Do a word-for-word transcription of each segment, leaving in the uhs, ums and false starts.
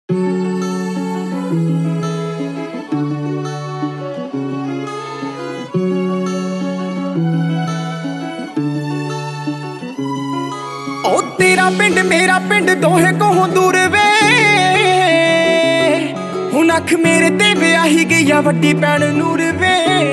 ओ तेरा पिंड मेरा पिंड दोहे कोहों दूर वे हुण अख मेरे ते विआही गई आ वड्डी भैण नूर वे।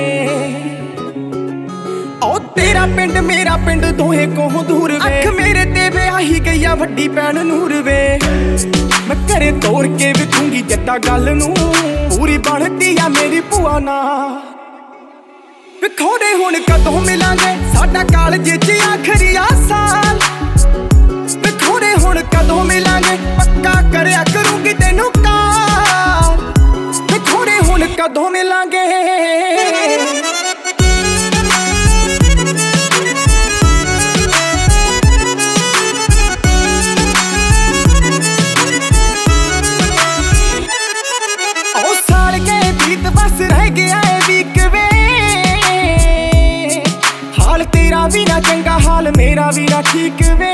ओ तेरा पिंड मेरा पिंड दोहे कोहों दूर वे अख मेरे ते विआही गई आ वड्डी भैण नूर वे। मैं घरे तोड़ के विखूंगी जद्दा गल नूं पूरी बनदी आ मेरी भूआ ना। विखौड़े हुण कदों मिलांगे साडा कालज च आखरी आ साल। विखौड़े हुण कदों मिलांगे पक्का करया करूंगी तैनूं काल। विखौड़े हुण कदों मिलांगे ओ साल गए बीत बस रह गया है वीक वे। हाल तेरा भी ना चंगा हाल मेरा भी ना ठीक वे।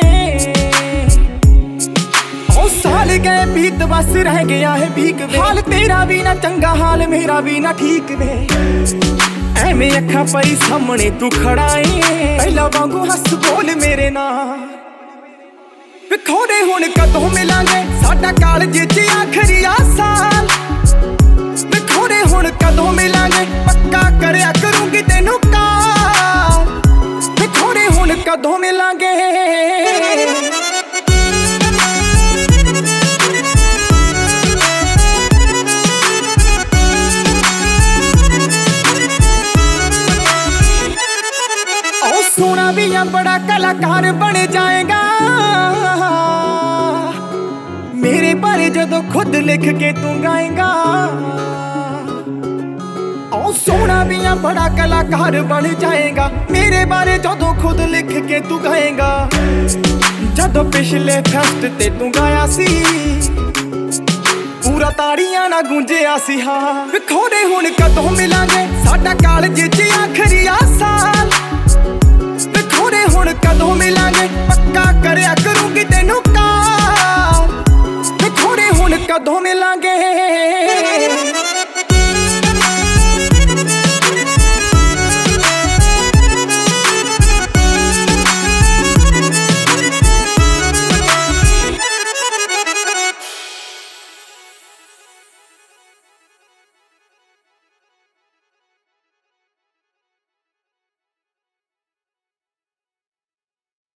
ओ साल गए बीत बस रह गया है भीक वे। हाल तेरा भी ना चंगा हाल मेरा भी ना ठीक वे। ऐवें अखां पई सामने तू खड़ा ए पहला वांगू हस बोल मेरे नाल। विखौड़े हुण कदों मिलांगे साडा कालज च आखरी आ साल। विखौड़े हुण कदों मिलांगे पक्का करया करूंगी तैनूं काल। विखौड़े हुण कदों मिलांगे सोना भी या बड़ा कलाकार बन जाएगा मेरे बारे जदों खुद लिख के तू गाएगा। ओ सोना भी या बड़ा कलाकार बन जाएगा मेरे बारे जदों खुद लिख के तू गाएगा। जदों पिछले फेस्ट ते तू गाया सी पूरा ताड़ियां ना गूंजिया सी। हाँ विखौड़े हुण कदों मिलांगे साडा कालज च आखरी आ साल। विखौड़े हुण कदों मिलांगे पक्का करया करूंगी।